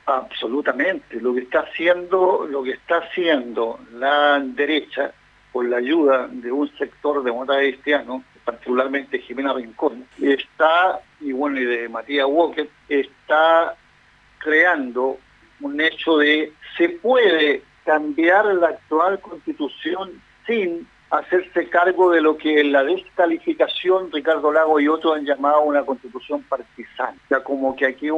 Absolutamente. Lo que está haciendo la derecha, con la ayuda de un sector demócrata cristiano, particularmente Jimena Rincón, y de Matías Walker, está creando un hecho de se puede cambiar la actual constitución sin hacerse cargo de lo que en la descalificación Ricardo Lagos y otros han llamado una constitución partisana. O sea, como que aquí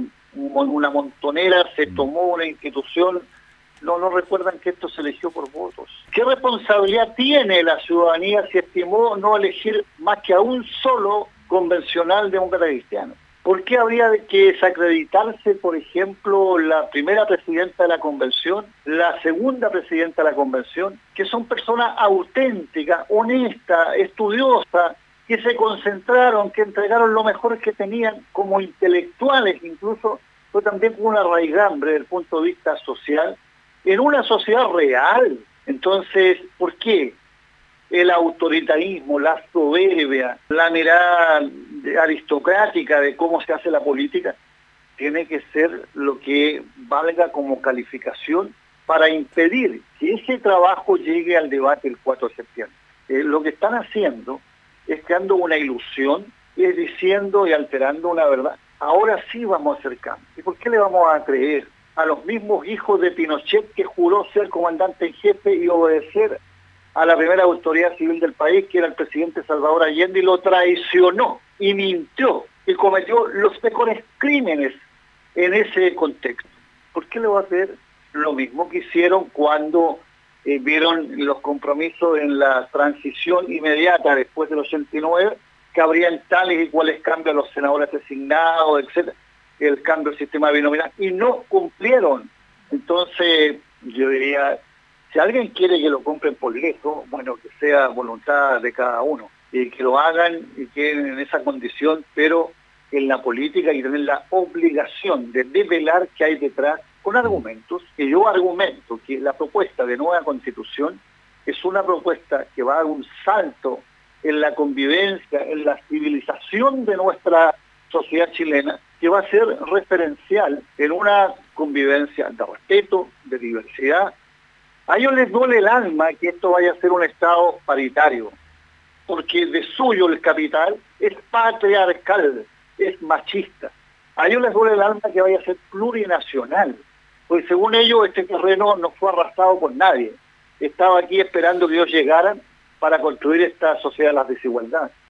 una montonera se tomó una institución. No recuerdan que esto se eligió por votos. ¿Qué responsabilidad tiene la ciudadanía si estimó no elegir más que a un solo convencional demócrata cristiano? ¿Por qué habría que desacreditarse, por ejemplo, la primera presidenta de la convención, la segunda presidenta de la convención, que son personas auténticas, honestas, estudiosas, que se concentraron, que entregaron lo mejor que tenían como intelectuales incluso, pero también con una raigambre desde el punto de vista social, en una sociedad real? Entonces, ¿por qué el autoritarismo, la soberbia, la mirada aristocrática de cómo se hace la política tiene que ser lo que valga como calificación para impedir que ese trabajo llegue al debate el 4 de septiembre? Lo que están haciendo es creando una ilusión, es diciendo y alterando una verdad. Ahora sí vamos a hacer cambio. ¿Y por qué le vamos a creer a los mismos hijos de Pinochet, que juró ser comandante en jefe y obedecer a la primera autoridad civil del país, que era el presidente Salvador Allende, y lo traicionó y mintió y cometió los peores crímenes en ese contexto? ¿Por qué le va a hacer lo mismo que hicieron cuando vieron los compromisos en la transición inmediata después del 89, que habrían tales y cuales cambios a los senadores designados, etcétera, el cambio del sistema binominal, y no cumplieron? Entonces, yo diría, si alguien quiere que lo compren por lejos, bueno, que sea voluntad de cada uno, y que lo hagan y queden en esa condición, pero en la política hay que tener la obligación de develar qué hay detrás con argumentos, que yo argumento que la propuesta de nueva constitución es una propuesta que va a dar un salto en la convivencia, en la civilización de nuestra sociedad chilena, que va a ser referencial en una convivencia de respeto, de diversidad. A ellos les duele el alma que esto vaya a ser un Estado paritario, porque de suyo el capital es patriarcal, es machista. A ellos les duele el alma que vaya a ser plurinacional, porque según ellos este terreno no fue arrasado por nadie. Estaba aquí esperando que ellos llegaran para construir esta sociedad de las desigualdades.